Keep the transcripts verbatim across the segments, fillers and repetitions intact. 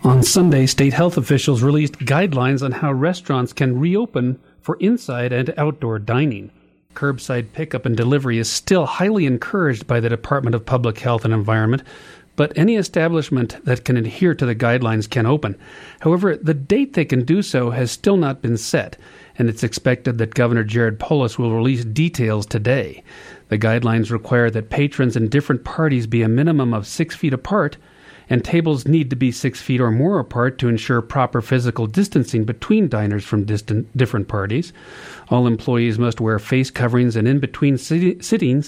On Sunday, state health officials released guidelines on how restaurants can reopen for inside and outdoor dining. Curbside pickup and delivery is still highly encouraged by the Department of Public Health and Environment, but any establishment that can adhere to the guidelines can open. However, the date they can do so has still not been set, and it's expected that Governor Jared Polis will release details today. The guidelines require that patrons in different parties be a minimum of six feet apart, and tables need to be six feet or more apart to ensure proper physical distancing between diners from distant, different parties. All employees must wear face coverings, and in between sit- sittings,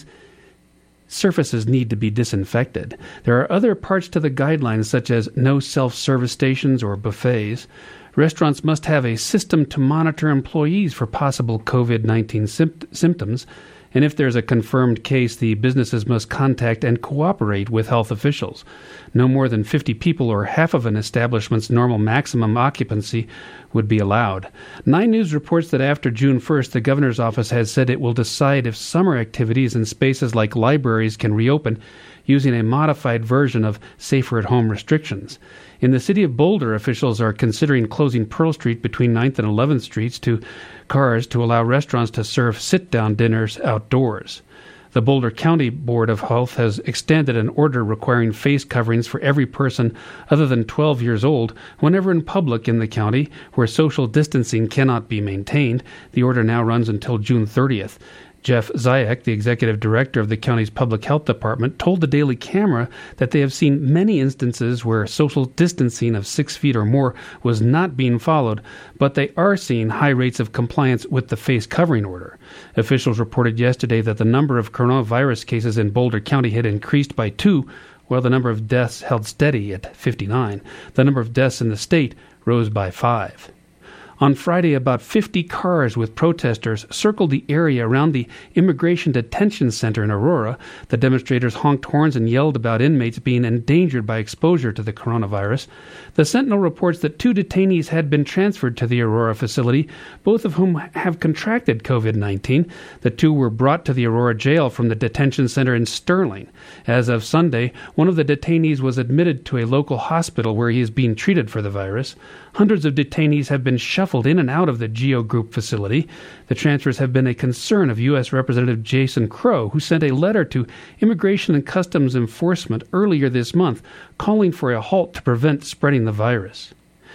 surfaces need to be disinfected. There are other parts to the guidelines, such as no self-service stations or buffets. Restaurants must have a system to monitor employees for possible covid nineteen sympt- symptoms, and if there's a confirmed case, the businesses must contact and cooperate with health officials. No more than fifty people or half of an establishment's normal maximum occupancy would be allowed. Nine News reports that after June first, the governor's office has said it will decide if summer activities in spaces like libraries can reopen using a modified version of safer-at-home restrictions. In the city of Boulder, officials are considering closing Pearl Street between ninth and eleventh Streets to cars to allow restaurants to serve sit-down dinners outdoors. The Boulder County Board of Health has extended an order requiring face coverings for every person other than twelve years old whenever in public in the county where social distancing cannot be maintained. The order now runs until June thirtieth. Jeff Zayek, the executive director of the county's public health department, told the Daily Camera that they have seen many instances where social distancing of six feet or more was not being followed, but they are seeing high rates of compliance with the face covering order. Officials reported yesterday that the number of coronavirus cases in Boulder County had increased by two, while the number of deaths held steady at fifty-nine. The number of deaths in the state rose by five. On Friday, about fifty cars with protesters circled the area around the Immigration Detention Center in Aurora. The demonstrators honked horns and yelled about inmates being endangered by exposure to the coronavirus. The Sentinel reports that two detainees had been transferred to the Aurora facility, both of whom have contracted covid nineteen. The two were brought to the Aurora jail from the detention center in Sterling. As of Sunday, one of the detainees was admitted to a local hospital where he is being treated for the virus. Hundreds of detainees have been shuffled in and out of the Geo Group facility. The transfers have been a concern of U S Representative Jason Crow, who sent a letter to Immigration and Customs Enforcement earlier this month calling for a halt to prevent spreading the virus.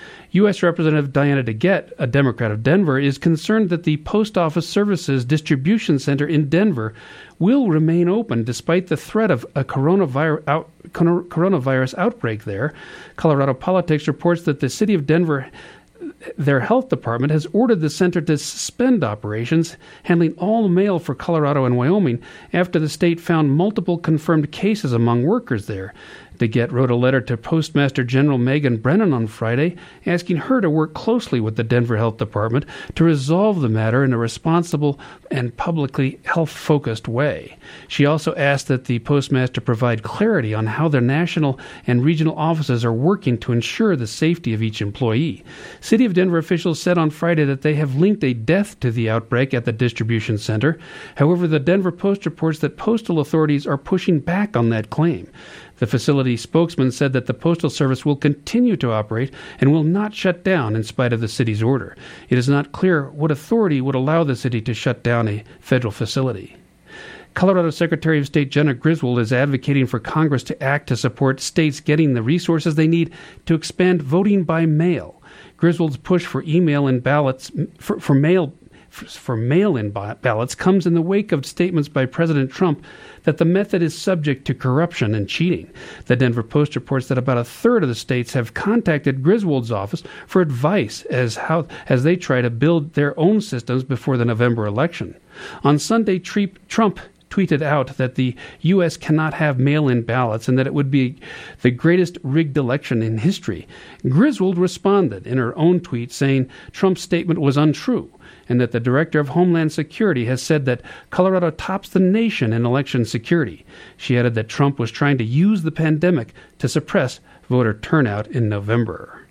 U S Representative Diana DeGette, a Democrat of Denver, is concerned that the Post Office Services Distribution Center in Denver will remain open despite the threat of a coronavirus, out, coronavirus outbreak there. Colorado Politics reports that the city of Denver, their health department, has ordered the center to suspend operations handling all mail for Colorado and Wyoming after the state found multiple confirmed cases among workers there. DeGette wrote a letter to Postmaster General Megan Brennan on Friday, asking her to work closely with the Denver Health Department to resolve the matter in a responsible and publicly health-focused way. She also asked that the postmaster provide clarity on how their national and regional offices are working to ensure the safety of each employee. City of Denver officials said on Friday that they have linked a death to the outbreak at the distribution center. However, the Denver Post reports that postal authorities are pushing back on that claim. The facility spokesman said that the Postal Service will continue to operate and will not shut down in spite of the city's order. It is not clear what authority would allow the city to shut down a federal facility. Colorado Secretary of State Jena Griswold is advocating for Congress to act to support states getting the resources they need to expand voting by mail. Griswold's push for email and ballots for, for mail for mail-in ballots comes in the wake of statements by President Trump that the method is subject to corruption and cheating. The Denver Post reports that about a third of the states have contacted Griswold's office for advice as how as they try to build their own systems before the November election. On Sunday, Trump tweeted out that the U S cannot have mail-in ballots and that it would be the greatest rigged election in history. Griswold responded in her own tweet saying Trump's statement was untrue and that the Director of Homeland Security has said that Colorado tops the nation in election security. She added that Trump was trying to use the pandemic to suppress voter turnout in November.